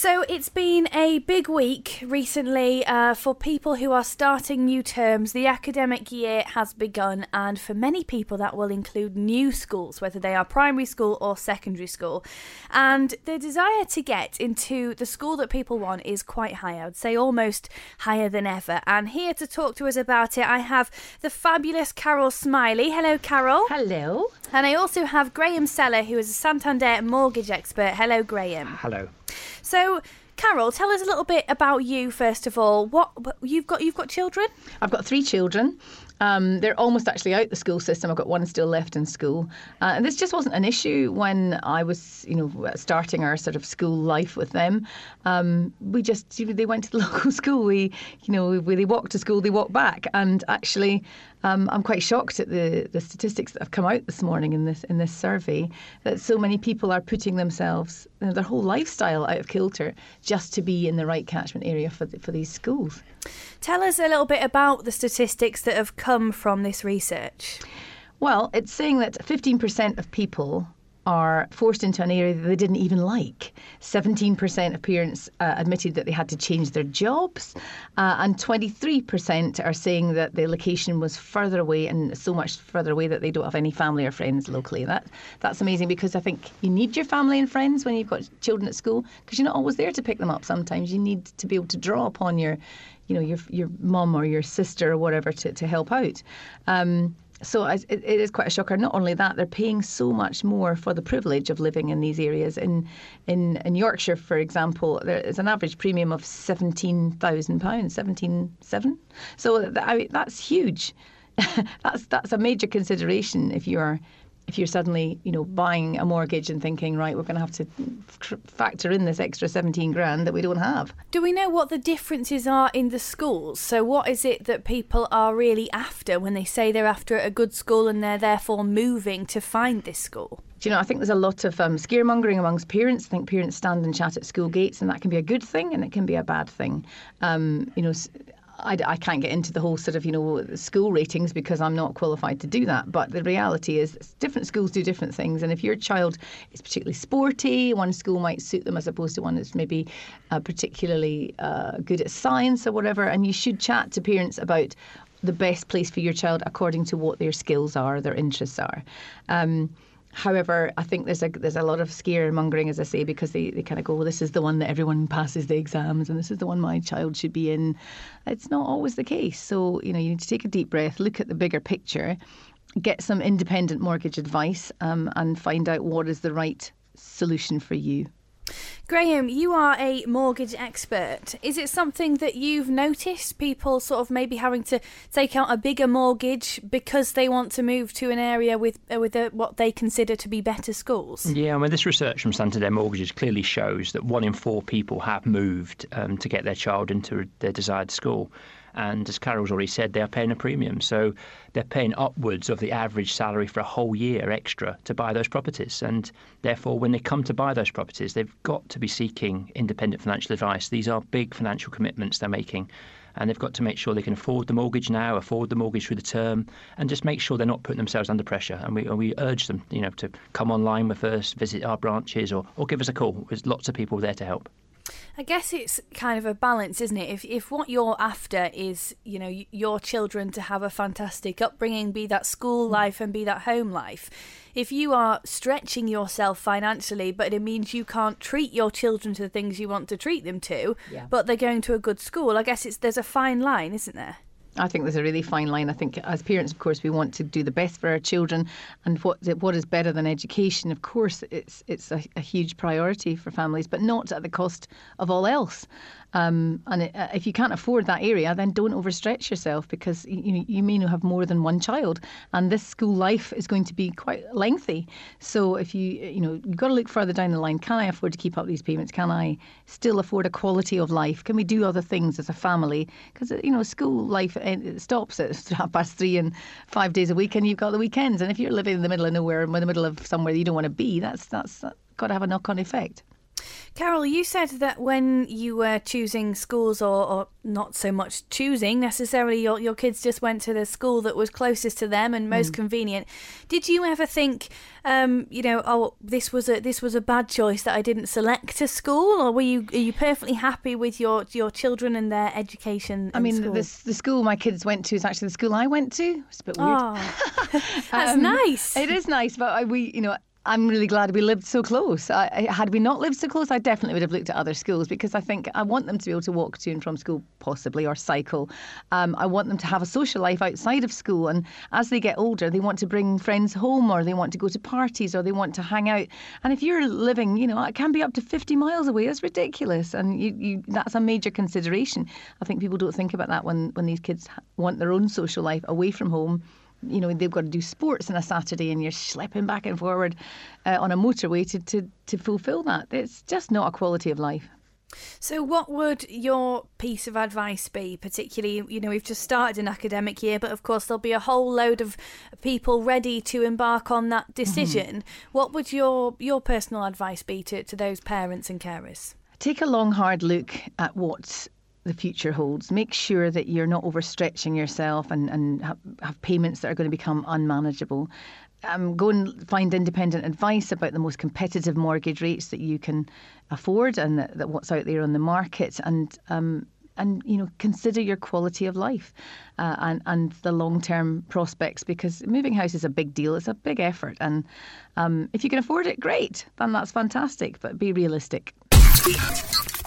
So it's been a big week recently for people who are starting new terms. The academic year has begun, and for many people that will include new schools, whether they are primary school or secondary school. And the desire to get into the school that people want is quite high. I would say almost higher than ever. And here to talk to us about it, I have the fabulous Carol Smiley. Hello, Carol. Hello. And I also have Graham Seller, who is a Santander mortgage expert. Hello, Graham. Hello. So, Carol, tell us a little bit about you first of all. What you've got children? I've got 3 children. They're almost actually out the school system. I've got one still left in school. And this just wasn't an issue when I was, starting our sort of school life with them. We just, they went to the local school. They walked to school, they walked back. And actually, I'm quite shocked at the statistics that have come out this morning in this survey, that so many people are putting themselves, their whole lifestyle out of kilter just to be in the right catchment area for these schools. Tell us a little bit about the statistics that have come from this research. Well, it's saying that 15% of people are forced into an area that they didn't even like. 17% of parents admitted that they had to change their jobs, and 23% are saying that the location was further away, and so much further away that they don't have any family or friends locally. That's amazing, because I think you need your family and friends when you've got children at school, because you're not always there to pick them up. Sometimes you need to be able to draw upon your mum or your sister or whatever to help out. So it is quite a shocker. Not only that, they're paying so much more for the privilege of living in these areas. In Yorkshire, for example, there is an average premium of £17,000, 17,700. So that's huge. That's a major consideration if you're suddenly, buying a mortgage and thinking, right, we're going to have to factor in this extra 17 grand that we don't have. Do we know what the differences are in the schools? So what is it that people are really after when they say they're after a good school and they're therefore moving to find this school? I think there's a lot of scaremongering amongst parents. I think parents stand and chat at school gates, and that can be a good thing and it can be a bad thing. I can't get into the whole sort of, school ratings because I'm not qualified to do that. But the reality is different schools do different things. And if your child is particularly sporty, one school might suit them as opposed to one that's maybe particularly good at science or whatever. And you should chat to parents about the best place for your child according to what their skills are, their interests are. However, I think there's a lot of scaremongering, as I say, because they kind of go, well, this is the one that everyone passes the exams and this is the one my child should be in. It's not always the case. So, you need to take a deep breath, look at the bigger picture, get some independent mortgage advice and find out what is the right solution for you. Graham, you are a mortgage expert. Is it something that you've noticed, people sort of maybe having to take out a bigger mortgage because they want to move to an area with what they consider to be better schools? Yeah, this research from Santander Mortgages clearly shows that 1 in 4 people have moved to get their child into their desired school. And as Carol's already said, they are paying a premium. So they're paying upwards of the average salary for a whole year extra to buy those properties. And therefore, when they come to buy those properties, they've got to be seeking independent financial advice. These are big financial commitments they're making. And they've got to make sure they can afford the mortgage now, afford the mortgage through the term, and just make sure they're not putting themselves under pressure. And we urge them, to come online with us, visit our branches, or give us a call. There's lots of people there to help. I guess it's kind of a balance, isn't it? If what you're after is, your children to have a fantastic upbringing, be that school life and be that home life, if you are stretching yourself financially, but it means you can't treat your children to the things you want to treat them to, but they're going to a good school, I guess there's a fine line, isn't there? I think there's a really fine line. I think as parents, of course, we want to do the best for our children, and what is better than education? Of course, it's a huge priority for families, but not at the cost of all else. If you can't afford that area, then don't overstretch yourself, because you may not have more than one child, and this school life is going to be quite lengthy. So if you've got to look further down the line. Can I afford to keep up these payments? Can I still afford a quality of life? Can we do other things as a family? Because school life stops at 3:30 and 5 days a week, and you've got the weekends. And if you're living in the middle of nowhere, in the middle of somewhere you don't want to be, that's got to have a knock-on effect. Carol, you said that when you were choosing schools, or not so much choosing necessarily, your kids just went to the school that was closest to them and most convenient. Did you ever think, this was a bad choice that I didn't select a school, or are you perfectly happy with your children and their education? I mean, the school my kids went to is actually the school I went to. It's a bit weird. Oh, that's nice. It is nice, but I'm really glad we lived so close. Had we not lived so close, I definitely would have looked at other schools, because I think I want them to be able to walk to and from school, possibly, or cycle. I want them to have a social life outside of school. And as they get older, they want to bring friends home, or they want to go to parties, or they want to hang out. And if you're living, it can be up to 50 miles away. It's ridiculous. And that's a major consideration. I think people don't think about that when these kids want their own social life away from home. They've got to do sports on a Saturday, and you're schlepping back and forward on a motorway to fulfil that. It's just not a quality of life. So what would your piece of advice be, particularly, we've just started an academic year, but of course there'll be a whole load of people ready to embark on that decision. What would your personal advice be to those parents and carers? Take a long, hard look at what the future holds. Make sure that you're not overstretching yourself and have payments that are going to become unmanageable. Go and find independent advice about the most competitive mortgage rates that you can afford, and that what's out there on the market, and consider your quality of life and the long-term prospects, because moving house is a big deal. It's a big effort, and if you can afford it, great, then that's fantastic, but be realistic.